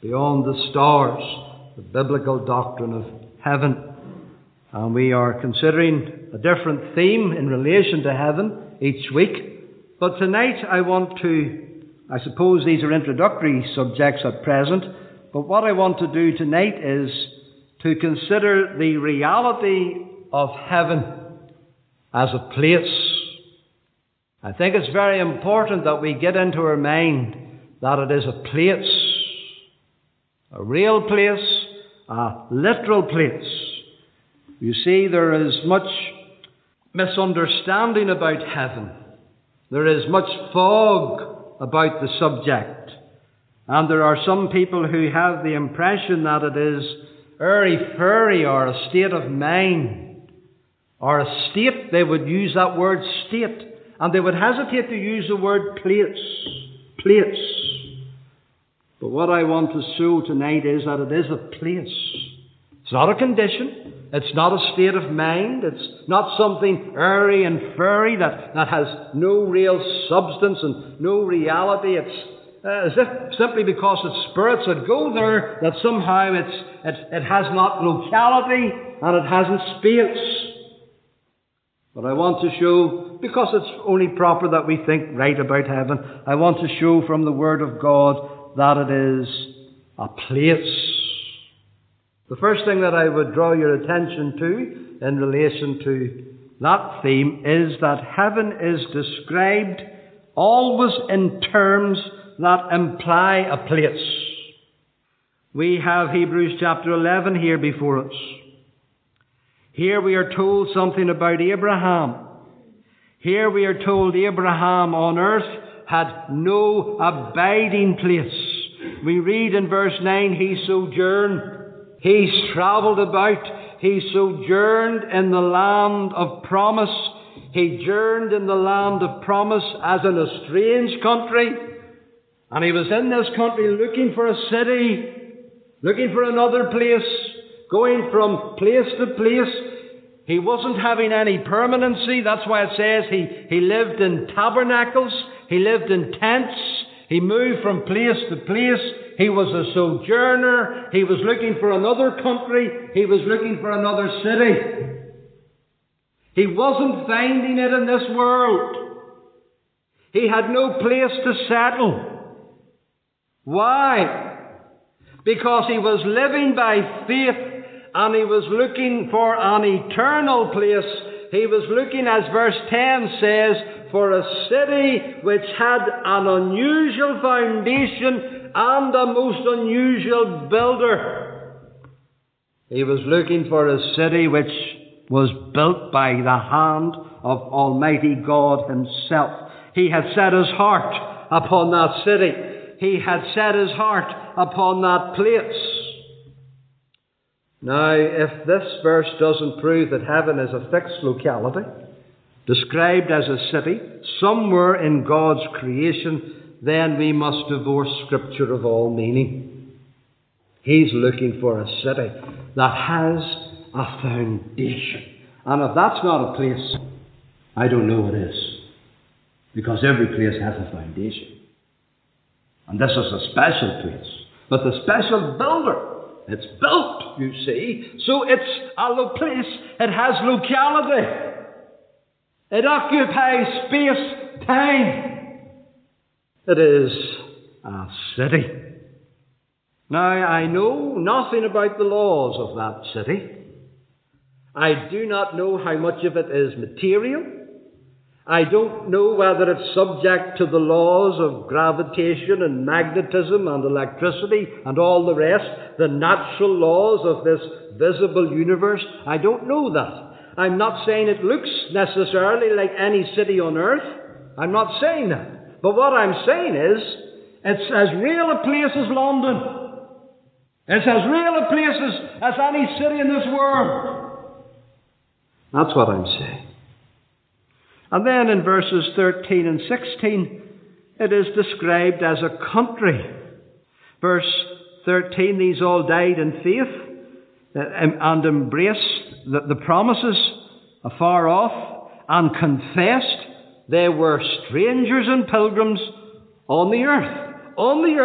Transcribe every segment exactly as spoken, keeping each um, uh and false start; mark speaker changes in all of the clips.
Speaker 1: beyond the stars, the biblical doctrine of heaven. And we are considering a different theme in relation to heaven each week. But tonight I want to, I suppose these are introductory subjects at present, but what I want to do tonight is to consider the reality of heaven as a place. I think it's very important that we get into our mind that it is a place, a real place, a literal place. You see, there is much misunderstanding about heaven. There is much fog about the subject. And there are some people who have the impression that it is airy-fairy or a state of mind or a state. They would use that word state, and they would hesitate to use the word place. Place. But what I want to show tonight is that it is a place. It's not a condition. It's not a state of mind. It's not something airy and fairy that, that has no real substance and no reality. It's uh, as if simply because it's spirits that go there, that somehow it's, it, it has not locality and it hasn't space. But I want to show, because it's only proper that we think right about heaven, I want to show from the Word of God that it is a place. The first thing that I would draw your attention to in relation to that theme is that heaven is described always in terms that imply a place. We have Hebrews chapter eleven here before us. Here we are told something about Abraham. Here we are told Abraham on earth had no abiding place. We read in verse nine, he sojourned. He's travelled about. He sojourned in the land of promise. He journeyed in the land of promise as in a strange country. And he was in this country looking for a city, looking for another place, going from place to place. He wasn't having any permanency. That's why it says he, he lived in tabernacles. He lived in tents. He moved from place to place. He was a sojourner. He was looking for another country. He was looking for another city. He wasn't finding it in this world. He had no place to settle. Why? Because he was living by faith and he was looking for an eternal place. He was looking, as verse ten says, for a city which had an unusual foundation and a most unusual builder. He was looking for a city which was built by the hand of Almighty God Himself. He had set his heart upon that city. He had set his heart upon that place. Now, if this verse doesn't prove that heaven is a fixed locality, described as a city, somewhere in God's creation, then we must divorce Scripture of all meaning. He's looking for a city that has a foundation. And if that's not a place, I don't know what is. Because every place has a foundation. And this is a special place. But the special builder, it's built, you see. So it's a lo- place. It has locality. It occupies space, time. It is a city. Now, I know nothing about the laws of that city. I do not know how much of it is material. I don't know whether it's subject to the laws of gravitation and magnetism and electricity and all the rest, the natural laws of this visible universe. I don't know that. I'm not saying it looks necessarily like any city on earth. I'm not saying that. But what I'm saying is, it's as real a place as London. It's as real a place as, as any city in this world. That's what I'm saying. And then in verses thirteen and sixteen, it is described as a country. Verse thirteen, these all died in faith and embraced the, the promises afar off and confessed they were strangers and pilgrims on the earth. On the earth,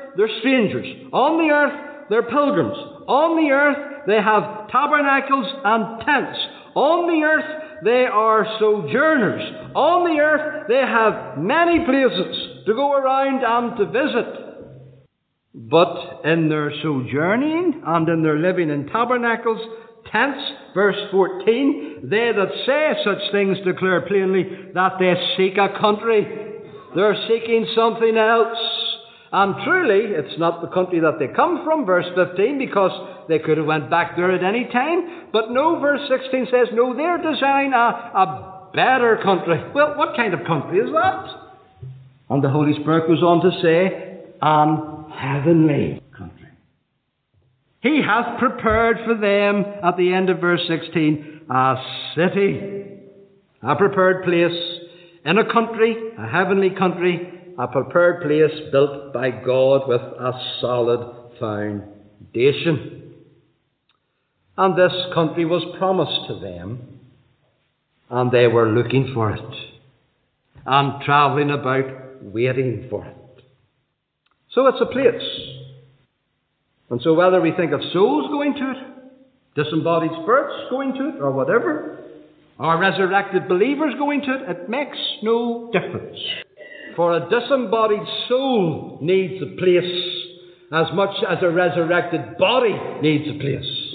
Speaker 1: they're strangers. On the earth, they're pilgrims. On the earth, they have tabernacles and tents. On the earth, they are sojourners. On the earth, they have many places to go around and to visit. But in their sojourning and in their living in tabernacles, tents, verse fourteen, they that say such things declare plainly that they seek a country. They're seeking something else. And truly, it's not the country that they come from, verse fifteen, because they could have went back there at any time. But no, verse sixteen says, no, they're desiring a, a better country. Well, what kind of country is that? And the Holy Spirit goes on to say, an heavenly country. He hath prepared for them, at the end of verse sixteen, a city, a prepared place in a country, a heavenly country, a prepared place built by God with a solid foundation. And this country was promised to them, and they were looking for it, and travelling about waiting for it. So it's a place. And so whether we think of souls going to it, disembodied spirits going to it, or whatever, or resurrected believers going to it, it makes no difference. For a disembodied soul needs a place as much as a resurrected body needs a place.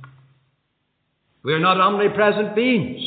Speaker 1: We are not omnipresent beings.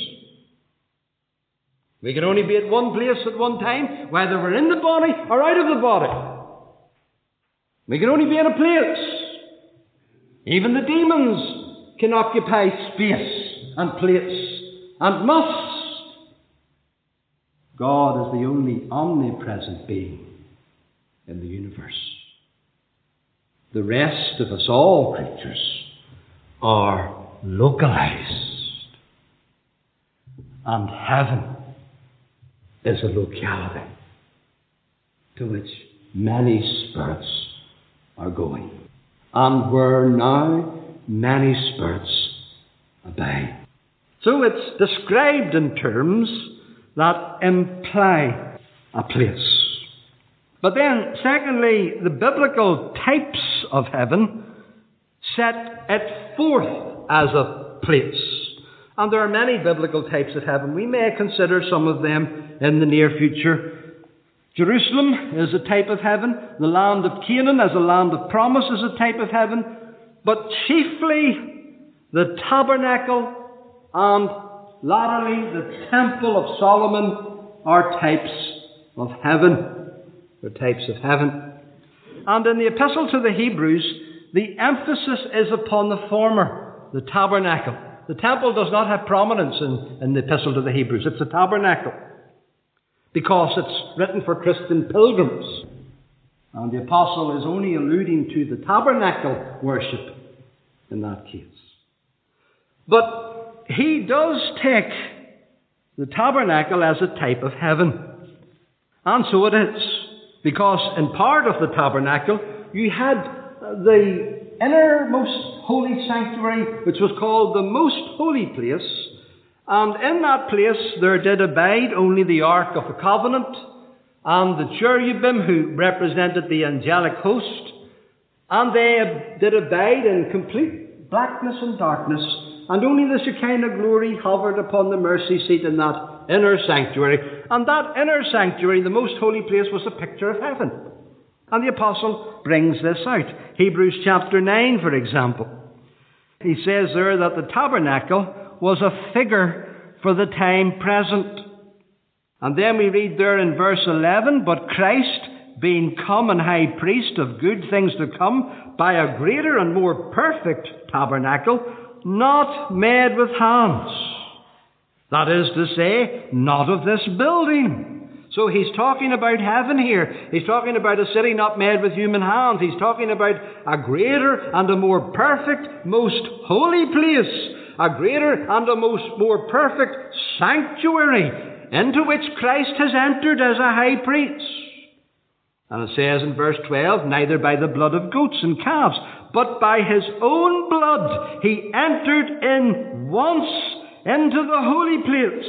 Speaker 1: We can only be at one place at one time, whether we're in the body or out of the body. We can only be in a place. Even the demons can occupy space and place and must. God is the only omnipresent being in the universe. The rest of us, all creatures, are localized. And heaven is a locality to which many spirits are going. And where now many spirits abide. So it's described in terms that imply a place. But then, secondly, the biblical types of heaven set it forth as a place. And there are many biblical types of heaven. We may consider some of them in the near future. Jerusalem is a type of heaven. The land of Canaan as a land of promise is a type of heaven. But chiefly the tabernacle and latterly the temple of Solomon are types of heaven. They're types of heaven. And in the epistle to the Hebrews, the emphasis is upon the former, the tabernacle. The temple does not have prominence in, in the epistle to the Hebrews. It's a tabernacle, because it's written for Christian pilgrims. And the apostle is only alluding to the tabernacle worship in that case. But he does take the tabernacle as a type of heaven. And so it is. Because in part of the tabernacle, you had the innermost holy sanctuary, which was called the most holy place. And in that place there did abide only the Ark of the Covenant and the cherubim who represented the angelic host. And they did abide in complete blackness and darkness. And only the Shekinah glory hovered upon the mercy seat in that inner sanctuary. And that inner sanctuary, the most holy place, was a picture of heaven. And the apostle brings this out. Hebrews chapter nine, for example. He says there that the tabernacle was a figure for the time present. And then we read there in verse eleven, but Christ, being come and high priest of good things to come, by a greater and more perfect tabernacle, not made with hands. That is to say, not of this building. So he's talking about heaven here. He's talking about a city not made with human hands. He's talking about a greater and a more perfect, most holy place. A greater and a most more perfect sanctuary into which Christ has entered as a high priest. And it says in verse twelve, neither by the blood of goats and calves, but by his own blood he entered in once into the holy place,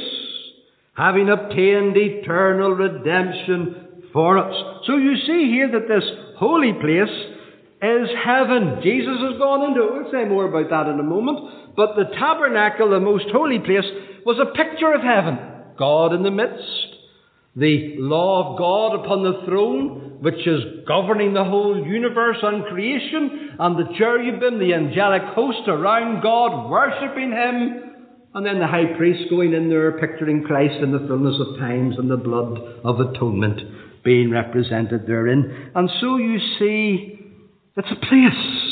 Speaker 1: having obtained eternal redemption for us. So you see here that this holy place is heaven. Jesus has gone into it. We'll say more about that in a moment. But the tabernacle, the most holy place, was a picture of heaven. God in the midst. The law of God upon the throne, which is governing the whole universe and creation. And the cherubim, the angelic host around God, worshipping Him. And then the high priest going in there, picturing Christ in the fullness of times and the blood of atonement being represented therein. And so you see, it's a place.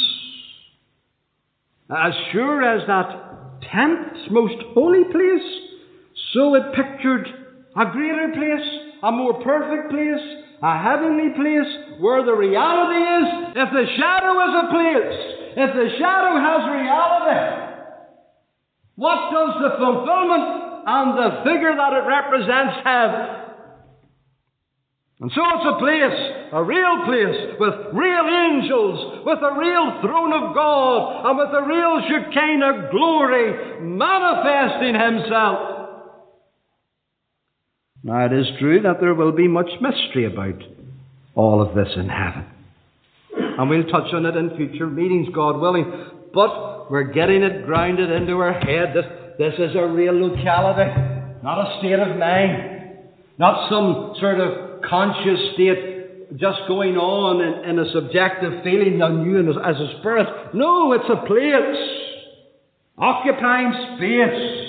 Speaker 1: As sure as that tent, most holy place, so it pictured a greater place, a more perfect place, a heavenly place, where the reality is, if the shadow is a place, if the shadow has reality, what does the fulfillment and the figure that it represents have? And so it's a place, a real place, with real angels, with a real throne of God, and with a real Shekinah glory manifesting Himself. Now it is true that there will be much mystery about all of this in heaven. And we'll touch on it in future meetings, God willing. But we're getting it grounded into our head. This, this is a real locality, not a state of mind, not some sort of conscious state just going on in, in a subjective feeling on you as a spirit. No, it's a place, occupying space.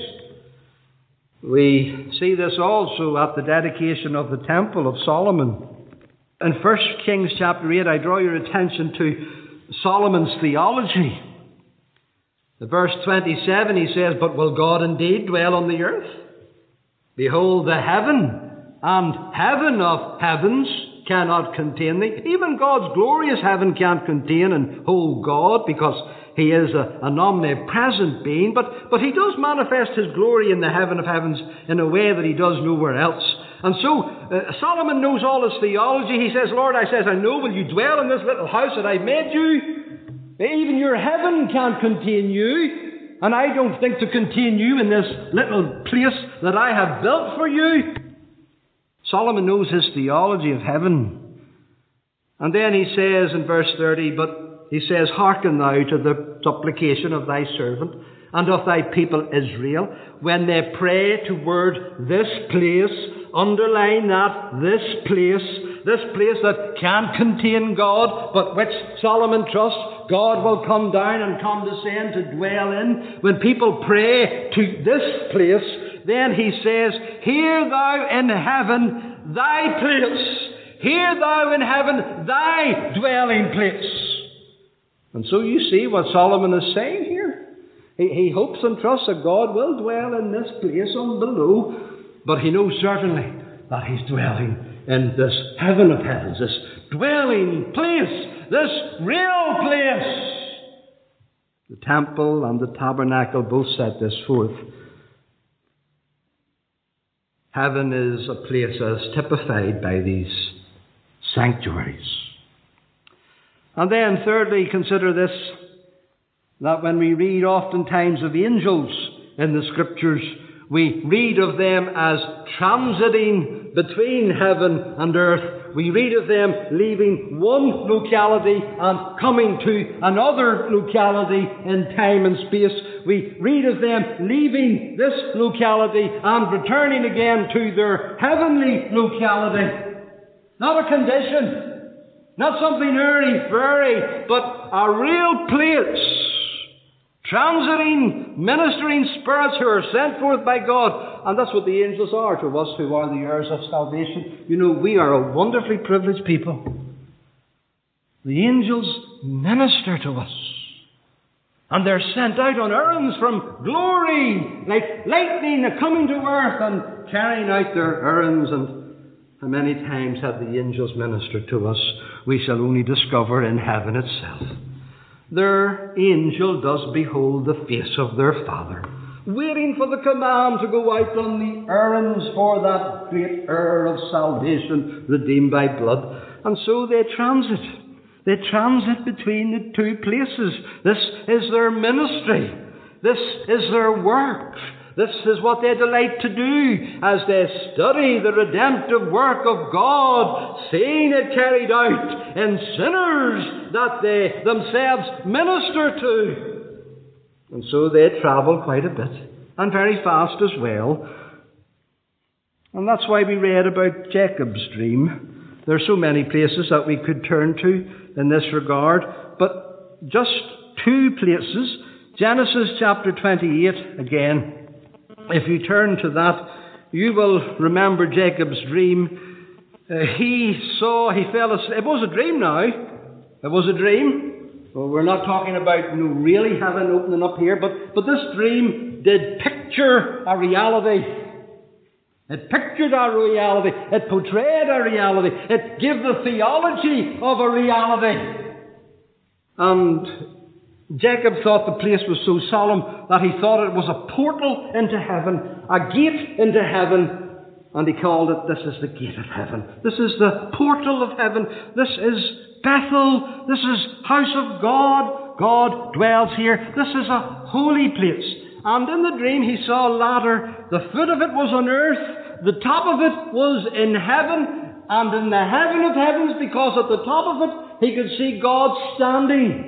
Speaker 1: We see this also at the dedication of the Temple of Solomon. In First Kings chapter eight, I draw your attention to Solomon's theology. In verse twenty-seven, he says, "But will God indeed dwell on the earth? Behold, the heaven and heaven of heavens cannot contain thee." Even God's glorious heaven can't contain and hold God, because He is a, an omnipresent being. But, but He does manifest His glory in the heaven of heavens in a way that He does nowhere else. And so, uh, Solomon knows all his theology. He says, "Lord," I says, "I know, will you dwell in this little house that I made you? Even your heaven can't contain you. And I don't think to contain you in this little place that I have built for you." Solomon knows his theology of heaven. And then he says in verse thirty, but he says, "Hearken thou to the supplication of thy servant and of thy people Israel, when they pray toward this place," underline that, this place, this place that can't contain God, but which Solomon trusts God will come down and condescend to dwell in. When people pray to this place, then he says, "Hear thou in heaven thy place. Hear thou in heaven thy dwelling place." And so you see what Solomon is saying here. He, he hopes and trusts that God will dwell in this place on below, but he knows certainly that He's dwelling in this heaven of heavens, this dwelling place, this real place. The temple and the tabernacle both set this forth. Heaven is a place as typified by these sanctuaries. And then thirdly, consider this, that when we read oftentimes of angels in the Scriptures, we read of them as transiting between heaven and earth. We read of them leaving one locality and coming to another locality in time and space. We read of them leaving this locality and returning again to their heavenly locality. Not a condition, not something airy-fairy, but a real place. Transiting, ministering spirits who are sent forth by God. And that's what the angels are to us who are the heirs of salvation. You know, we are a wonderfully privileged people. The angels minister to us. And they're sent out on errands from glory, like lightning coming to earth and carrying out their errands. And how many times have the angels ministered to us? We shall only discover in heaven itself. Their angel does behold the face of their Father, waiting for the command to go out on the errands for that great heir of salvation, redeemed by blood. And so they transit. They transit between the two places. This is their ministry. This is their work. This is what they delight to do as they study the redemptive work of God, seeing it carried out in sinners that they themselves minister to. And so they travel quite a bit, and very fast as well. And that's why we read about Jacob's dream. There are so many places that we could turn to in this regard, but just two places. Genesis chapter twenty-eight again. If you turn to that, you will remember Jacob's dream. Uh, he saw, he fell asleep. It was a dream now. It was a dream. Well, we're not talking about you know, really heaven opening up here, but, but this dream did picture a reality. It pictured a reality. It portrayed a reality. It gave the theology of a reality. And Jacob thought the place was so solemn that he thought it was a portal into heaven, a gate into heaven, and he called it, this is the gate of heaven. This is the portal of heaven. This is Bethel. This is house of God. God dwells here. This is a holy place. And in the dream he saw a ladder. The foot of it was on earth. The top of it was in heaven. And in the heaven of heavens, because at the top of it he could see God standing.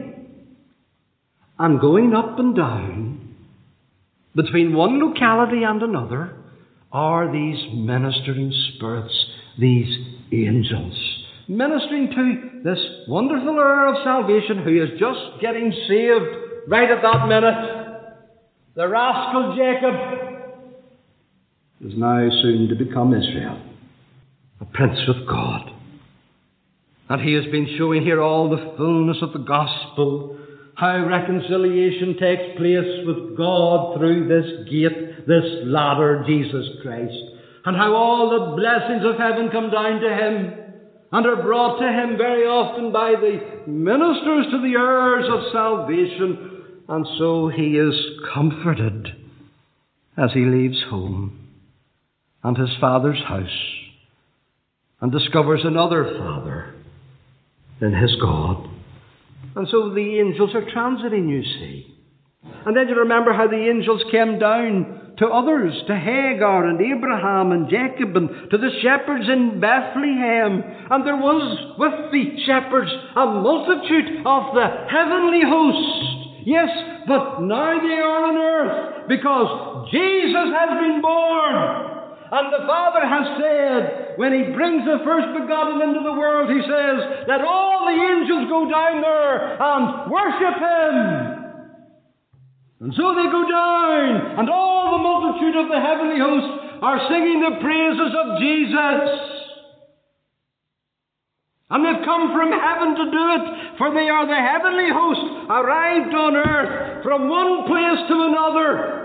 Speaker 1: And going up and down between one locality and another are these ministering spirits, these angels, ministering to this wonderful heir of salvation who is just getting saved right at that minute. The rascal Jacob is now soon to become Israel, a prince with God. And he has been showing here all the fullness of the gospel, how reconciliation takes place with God through this gate, this ladder, Jesus Christ, and how all the blessings of heaven come down to him and are brought to him very often by the ministers to the heirs of salvation. And so he is comforted as he leaves home and his father's house and discovers another father in his God. And so the angels are transiting, you see. And then you remember how the angels came down to others, to Hagar and Abraham and Jacob and to the shepherds in Bethlehem. And there was with the shepherds a multitude of the heavenly host. Yes, but now they are on earth because Jesus has been born. And the Father has said, when he brings the first begotten into the world, he says, let all the angels go down there and worship him. And so they go down, and all the multitude of the heavenly hosts are singing the praises of Jesus. And they've come from heaven to do it, for they are the heavenly hosts arrived on earth from one place to another.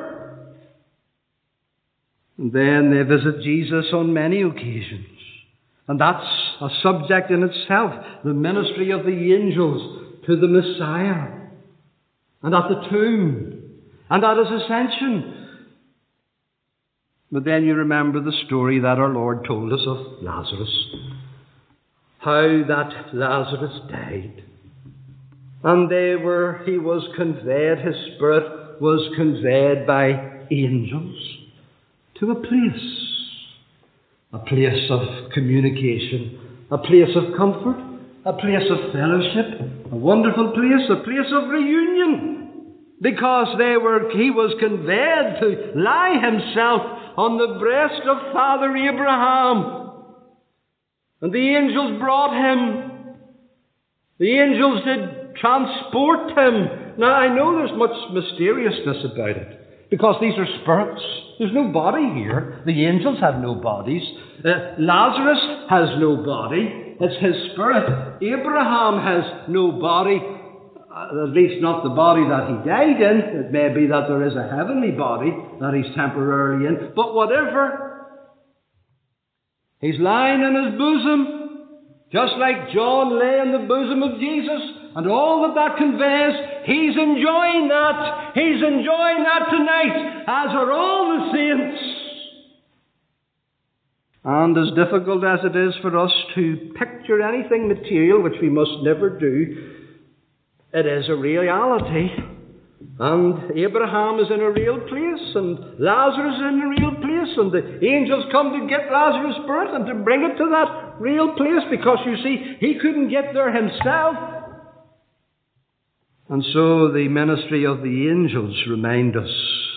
Speaker 1: And then they visit Jesus on many occasions. And that's a subject in itself, the ministry of the angels to the Messiah. And at the tomb. And at his ascension. But then you remember the story that our Lord told us of Lazarus. How that Lazarus died. And they were, he was conveyed, his spirit was conveyed by angels to a place, a place of communication, a place of comfort, a place of fellowship, a wonderful place, a place of reunion, because they were, he was conveyed to lie himself on the breast of Father Abraham. And the angels brought him. The angels did transport him. Now I know there's much mysteriousness about it, because these are spirits. There's no body here. The angels have no bodies. Uh, Lazarus has no body. It's his spirit. Abraham has no body. Uh, at least not the body that he died in. It may be that there is a heavenly body that he's temporarily in. But whatever, he's lying in his bosom, just like John lay in the bosom of Jesus. And all that that conveys, he's enjoying that. He's enjoying that tonight, as are all the saints. And as difficult as it is for us to picture anything material, which we must never do, it is a reality And Abraham is in a real place, and Lazarus is in a real place, and the angels come to get Lazarus' spirit and to bring it to that real place, because you see, he couldn't get there himself. And so the ministry of the angels remind us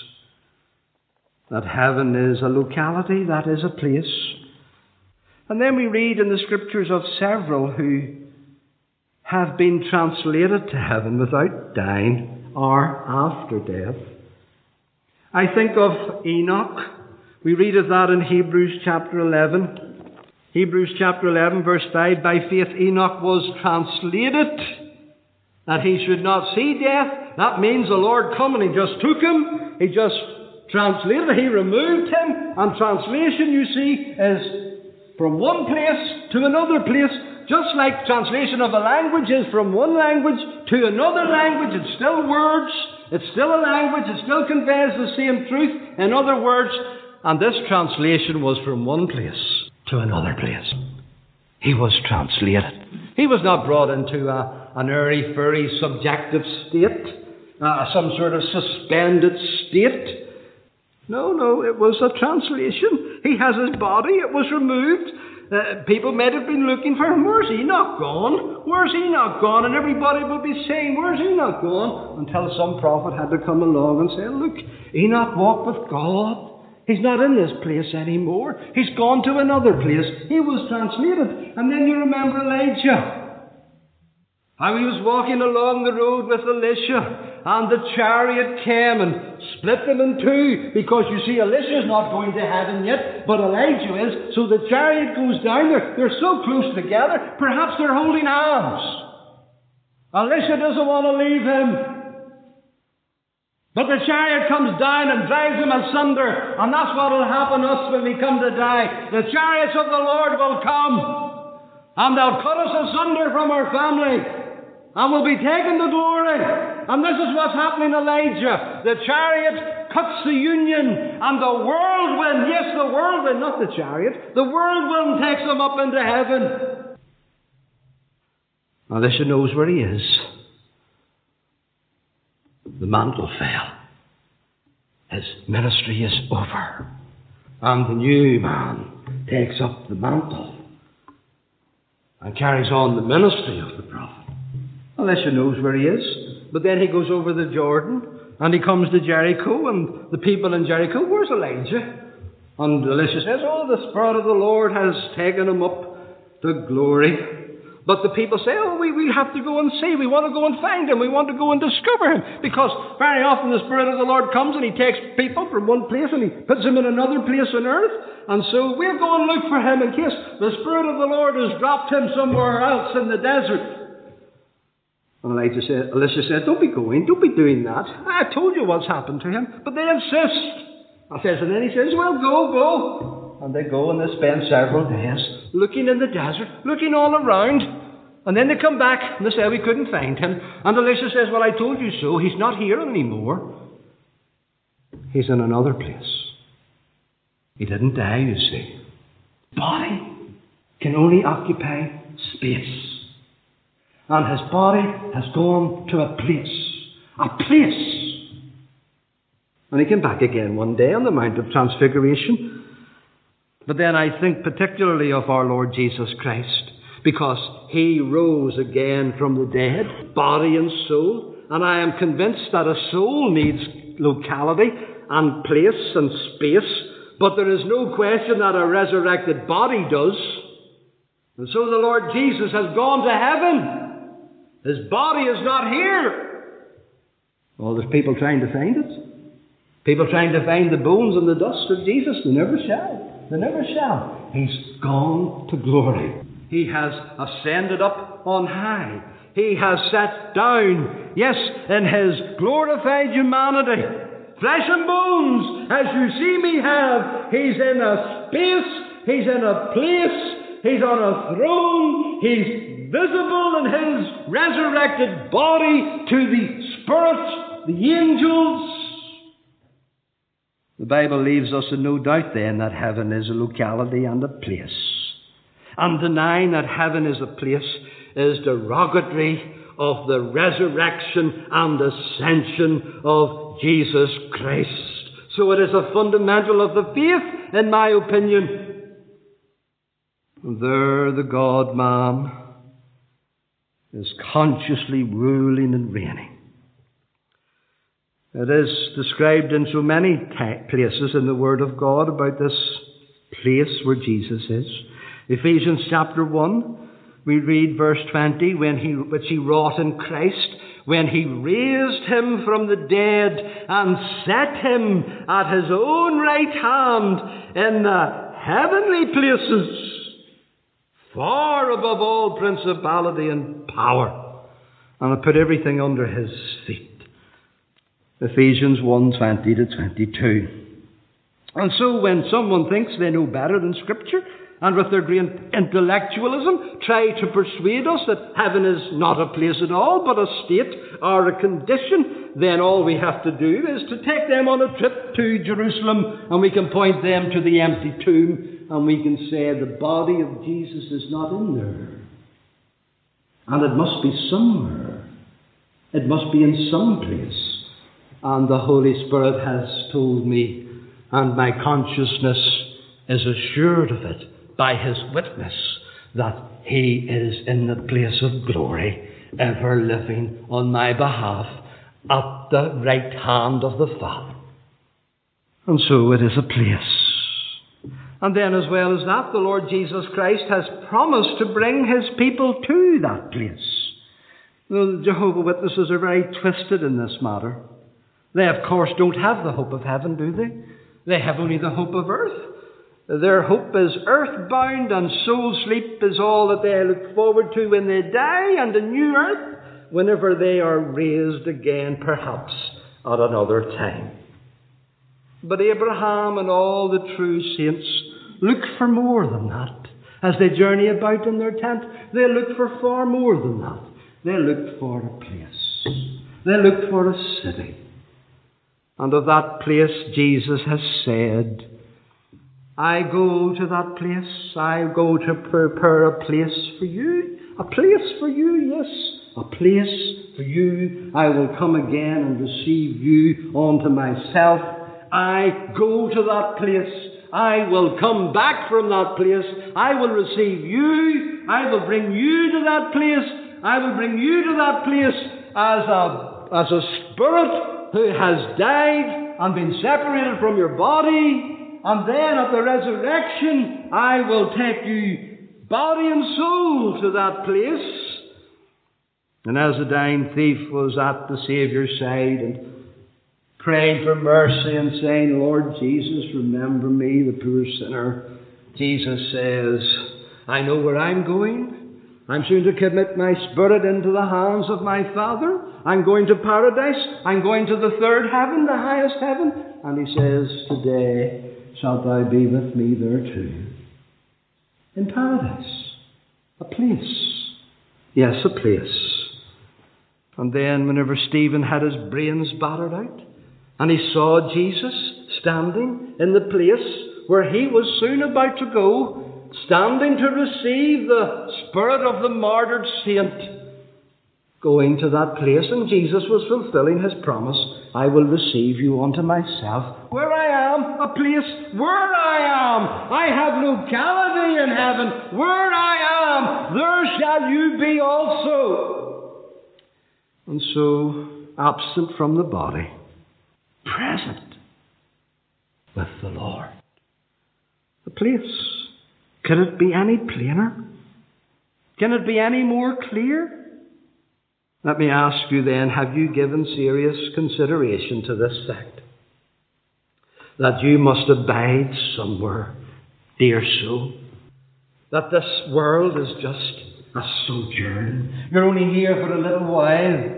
Speaker 1: that heaven is a locality, that is a place. And then we read in the Scriptures of several who have been translated to heaven without dying or after death. I think of Enoch. We read of that in Hebrews chapter eleven. Hebrews chapter eleven verse five, by faith Enoch was translated that he should not see death. That means the Lord come and he just took him. He just translated, he removed him. And translation, you see, is from one place to another place. Just like translation of a language is from one language to another language. It's still words. It's still a language. It still conveys the same truth. In other words, and this translation was from one place to another place. He was translated. He was not brought into a, an airy-fairy subjective state, uh, some sort of suspended state. No, no, it was a translation. He has his body. It was removed. Uh, people might have been looking for him. Where's Enoch gone? Where's Enoch gone? And everybody would be saying, where's Enoch gone? Until some prophet had to come along and say, look, Enoch walked with God. He's not in this place anymore. He's gone to another place. He was translated. And then you remember Elijah. How he was walking along the road with Elisha, and the chariot came and split them in two, because you see, Elisha's not going to heaven yet, but Elijah is. So the chariot goes down there. They're so close together, perhaps they're holding hands. Elisha doesn't want to leave him. But the chariot comes down and drives him asunder, and that's what will happen to us when we come to die. The chariots of the Lord will come, and they'll cut us asunder from our family, and we'll be taken to glory. And this is what's happening to Elijah. The chariot cuts the union, and the whirlwind, yes, the whirlwind, not the chariot, the whirlwind takes him up into heaven. Elisha knows where he is. The mantle fell. His ministry is over. And the new man takes up the mantle and carries on the ministry of the prophet. Elisha knows where he is. But then he goes over the Jordan and he comes to Jericho, and the people in Jericho, where's Elijah? And Elisha says, oh, the Spirit of the Lord has taken him up to glory. But the people say, oh, we, we have to go and see. We want to go and find him. We want to go and discover him. Because very often the Spirit of the Lord comes and he takes people from one place and he puts them in another place on earth. And so we'll go and look for him in case the Spirit of the Lord has dropped him somewhere else in the desert. And Elijah said, Elisha said, don't be going. Don't be doing that. I told you what's happened to him. But they insist. I says, and then he says, well, go, go. And they go and they spend several days looking in the desert, looking all around. And then they come back and they say, we couldn't find him. And Elisha says, well, I told you so. He's not here anymore. He's in another place. He didn't die, you see. Body can only occupy space. And his body has gone to a place. A place. And he came back again one day on the Mount of Transfiguration. But then I think particularly of our Lord Jesus Christ, because he rose again from the dead, body and soul. And I am convinced that a soul needs locality and place and space. But there is no question that a resurrected body does. And so the Lord Jesus has gone to heaven. His body is not here. Well, there's people trying to find it. People trying to find the bones and the dust of Jesus. They never shall. They never shall. He's gone to glory. He has ascended up on high. He has sat down, yes, in his glorified humanity. Flesh and bones, as you see me have. He's in a space. He's in a place. He's on a throne. He's visible in his resurrected body to the Spirit, the angels. The Bible leaves us in no doubt then that heaven is a locality and a place. And denying that heaven is a place is derogatory of the resurrection and ascension of Jesus Christ. So it is a fundamental of the faith, in my opinion. And there the God-man is consciously ruling and reigning. It is described in so many ta- places in the Word of God about this place where Jesus is. Ephesians chapter one, we read verse twenty, when he, which he wrought in Christ, when he raised him from the dead and set him at his own right hand in the heavenly places, far above all principality and power, and I put everything under his feet. Ephesians one, twenty to twenty-two. And so when someone thinks they know better than Scripture, and with their great intellectualism try to persuade us that heaven is not a place at all, but a state or a condition, then all we have to do is to take them on a trip to Jerusalem, and we can point them to the empty tomb, and we can say the body of Jesus is not in there. And it must be somewhere. It must be in some place. And the Holy Spirit has told me, and my consciousness is assured of it by his witness, that he is in the place of glory, ever living on my behalf at the right hand of the Father. And so it is a place. And then as well as that, the Lord Jesus Christ has promised to bring his people to that place. The Jehovah Witnesses are very twisted in this matter. They, of course, don't have the hope of heaven, do they? They have only the hope of earth. Their hope is earthbound, and soul sleep is all that they look forward to when they die, and a new earth whenever they are raised again, perhaps at another time. But Abraham and all the true saints look for more than that. As they journey about in their tent, they look for far more than that. They look for a place. They look for a city. And of that place, Jesus has said, I go to that place. I go to prepare a place for you. A place for you, yes. A place for you. I will come again and receive you unto myself. I go to that place. I will come back from that place. I will receive you. I will bring you to that place. I will bring you to that place as a, as a spirit who has died and been separated from your body, and then at the resurrection I will take you body and soul to that place. And as the dying thief was at the Saviour's side and praying for mercy and saying, Lord Jesus, remember me, the poor sinner, Jesus says, I know where I'm going. I'm soon to commit my spirit into the hands of my Father. I'm going to paradise. I'm going to the third heaven, the highest heaven. And he says, today shalt thou be with me there too. In paradise. A place. Yes, a place. And then whenever Stephen had his brains battered out, and he saw Jesus standing in the place where he was soon about to go, standing to receive the spirit of the martyred saint, going to that place, and Jesus was fulfilling his promise, I will receive you unto myself. Where I am, a place where I am. I have locality in heaven. Where I am, there shall you be also. And so, absent from the body, present with the Lord. The place. Can it be any plainer? Can it be any more clear? Let me ask you then, have you given serious consideration to this fact? That you must abide somewhere, dear soul. That this world is just a sojourn. You're only here for a little while.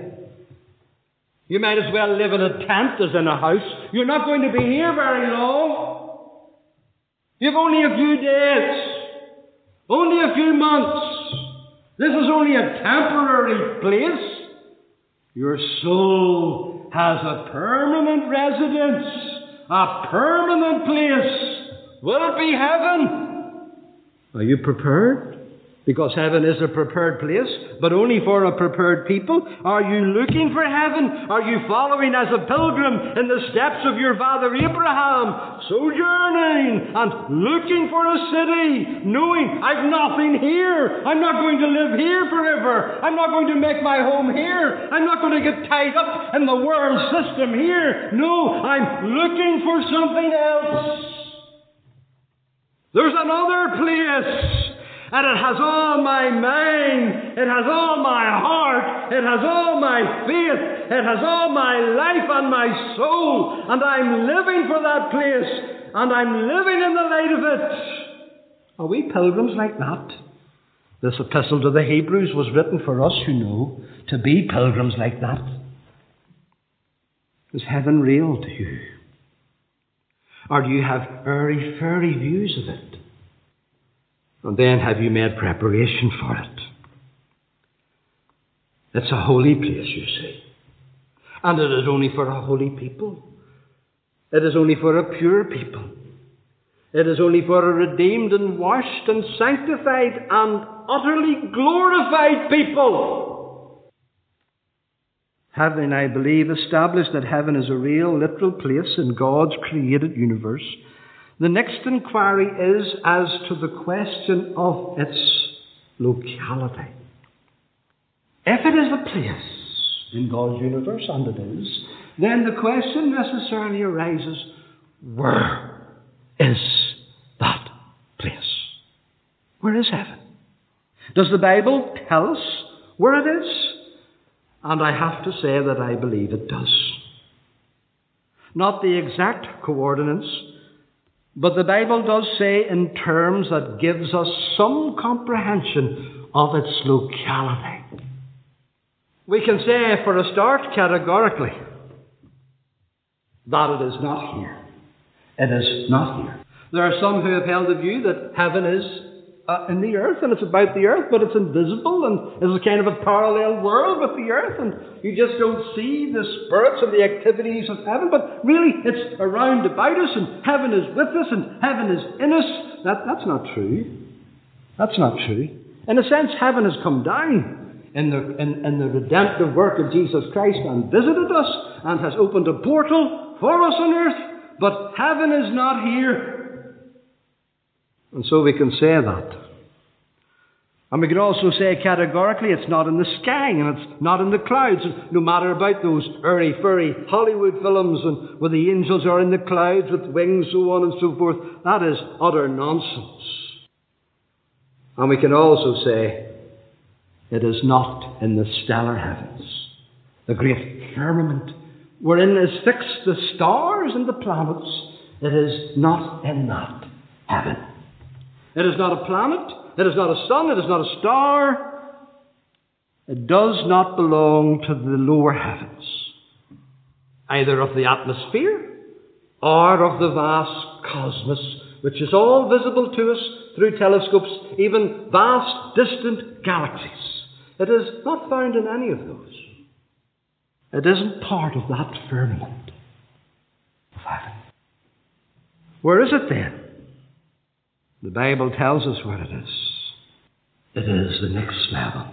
Speaker 1: You might as well live in a tent as in a house. You're not going to be here very long. You've only a few days. Only a few months. This is only a temporary place. Your soul has a permanent residence, a permanent place. Will it be heaven? Are you prepared? Because heaven is a prepared place, but only for a prepared people. Are you looking for heaven? Are you following as a pilgrim in the steps of your father Abraham, sojourning and looking for a city, knowing I've nothing here. I'm not going to live here forever. I'm not going to make my home here. I'm not going to get tied up in the world system here. No, I'm looking for something else. There's another place. And it has all my mind, it has all my heart, it has all my faith, it has all my life and my soul, and I'm living for that place, and I'm living in the light of it. Are we pilgrims like that? This epistle to the Hebrews was written for us who know to be pilgrims like that. Is heaven real to you? Or do you have airy-fairy views of it? And then have you made preparation for it? It's a holy place, you see. And it is only for a holy people. It is only for a pure people. It is only for a redeemed and washed and sanctified and utterly glorified people. Having, I believe, established that heaven is a real, literal place in God's created universe, the next inquiry is as to the question of its locality. If it is a place in God's universe, and it is, then the question necessarily arises, where is that place? Where is heaven? Does the Bible tell us where it is? And I have to say that I believe it does. Not the exact coordinates, but the Bible does say in terms that gives us some comprehension of its locality. We can say, for a start, categorically, that it is not here. It is not here. There are some who have held the view that heaven is uh, in the earth, and it's about the earth, but it's invisible, and it's a kind of a parallel world with the earth, and you just don't see the spirits and the activities of heaven, but really it's around about us, and heaven is with us, and heaven is in us. That, that's not true. That's not true. In a sense, heaven has come down in the, in, in the redemptive work of Jesus Christ and visited us, and has opened a portal for us on earth, but heaven is not here. And so we can say that. And we can also say categorically it's not in the sky and it's not in the clouds. And no matter about those airy-fairy Hollywood films and where the angels are in the clouds with wings, so on and so forth, that is utter nonsense. And we can also say it is not in the stellar heavens, the great firmament wherein is fixed the stars and the planets. It is not in that heaven. It is not a planet. It is not a sun. It is not a star. It does not belong to the lower heavens, either of the atmosphere or of the vast cosmos, which is all visible to us through telescopes, even vast distant galaxies. It is not found in any of those. It isn't part of that firmament of heaven. Where is it then? The Bible tells us where it is. It is the next level.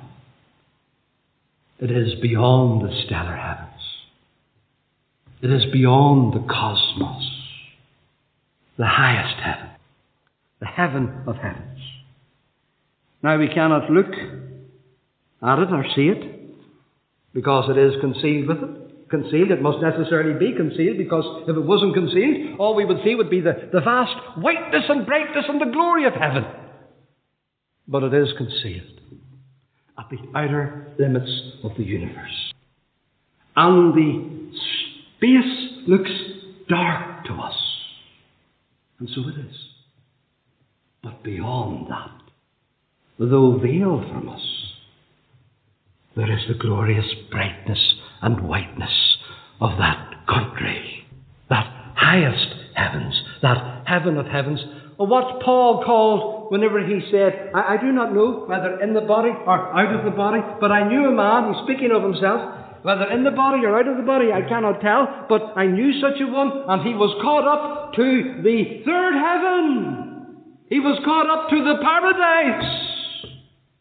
Speaker 1: It is beyond the stellar heavens. It is beyond the cosmos, the highest heaven, the heaven of heavens. Now we cannot look at it or see it because it is concealed with it. Concealed, it must necessarily be concealed, because if it wasn't concealed, all we would see would be the, the vast whiteness and brightness and the glory of heaven. But it is concealed at the outer limits of the universe. And the space looks dark to us. And so it is. But beyond that, though veiled from us, there is the glorious brightness and whiteness of that country, that highest heavens, that heaven of heavens. What Paul called, whenever he said, I, I do not know whether in the body or out of the body, but I knew a man, he's speaking of himself, whether in the body or out of the body, I cannot tell, but I knew such a one, and he was caught up to the third heaven. He was caught up to the paradise.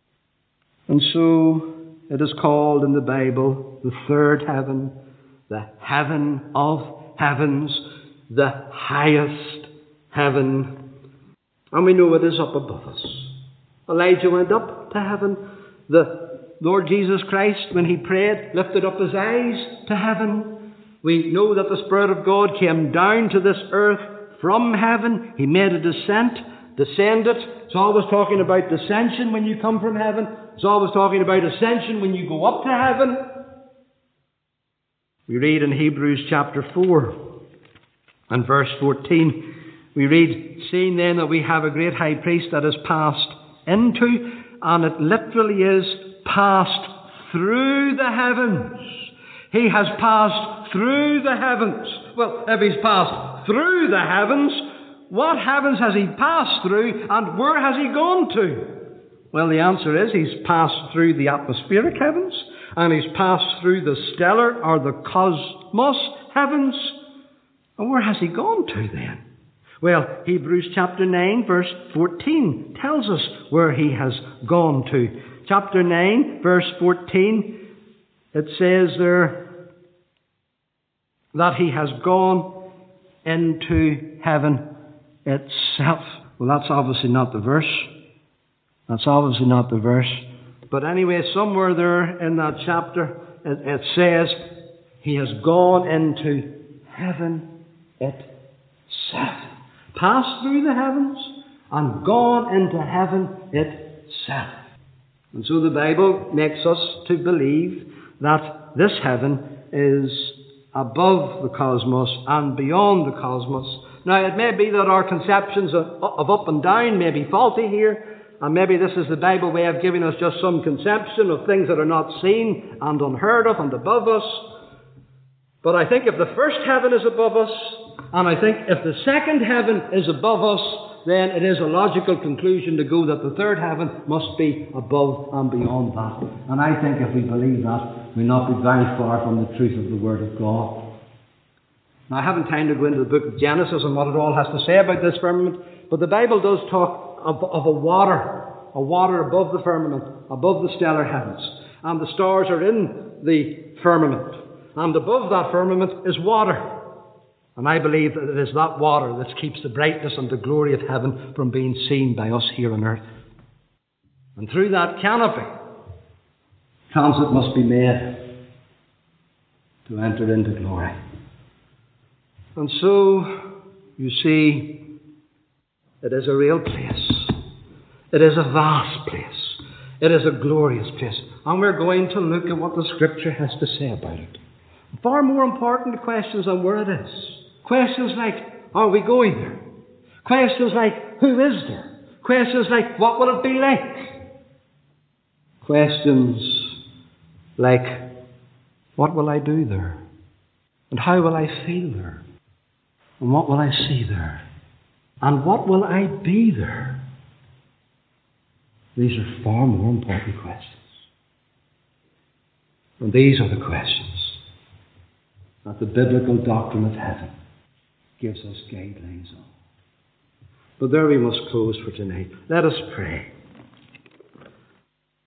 Speaker 1: And so it is called in the Bible the third heaven, the heaven of heavens, the highest heaven. And we know it is up above us. Elijah went up to heaven. The Lord Jesus Christ, when he prayed, lifted up his eyes to heaven. We know that the Spirit of God came down to this earth from heaven. He made a descent, descended. It's always talking about descension when you come from heaven. It's always talking about ascension when you go up to heaven. We read in Hebrews chapter four and verse fourteen. We read, seeing then that we have a great high priest that is passed into, and it literally is passed through the heavens. He has passed through the heavens. Well, if he's passed through the heavens, what heavens has he passed through, and where has he gone to? Well, the answer is he's passed through the atmospheric heavens, and he's passed through the stellar or the cosmos heavens. And where has he gone to then? Well, Hebrews chapter nine verse fourteen tells us where he has gone to. Chapter nine verse fourteen, it says there that he has gone into heaven itself. Well, that's obviously not the verse. That's obviously not the verse. But anyway, somewhere there in that chapter, it, it says he has gone into heaven itself. Passed through the heavens and gone into heaven itself. And so the Bible makes us to believe that this heaven is above the cosmos and beyond the cosmos. Now, it may be that our conceptions of, of up and down may be faulty here, and maybe this is the Bible way of giving us just some conception of things that are not seen and unheard of and above us. But I think if the first heaven is above us, and I think if the second heaven is above us, then it is a logical conclusion to go that the third heaven must be above and beyond that. And I think if we believe that, we'll not be very far from the truth of the Word of God. Now, I haven't time to go into the book of Genesis and what it all has to say about this firmament, but the Bible does talk of, of a water, a water above the firmament, above the stellar heavens. And the stars are in the firmament. And above that firmament is water. And I believe that it is that water that keeps the brightness and the glory of heaven from being seen by us here on earth. And through that canopy, transit must be made to enter into glory. And so, you see, it is a real place. It is a vast place. It is a glorious place. And we're going to look at what the Scripture has to say about it. Far more important questions than where it is. Questions like, are we going there? Questions like, who is there? Questions like, what will it be like? Questions like, what will I do there? And how will I feel there? And what will I see there? And what will I be there? These are far more important questions. And these are the questions that the biblical doctrine of heaven gives us guidelines on. But there we must close for tonight. Let us pray.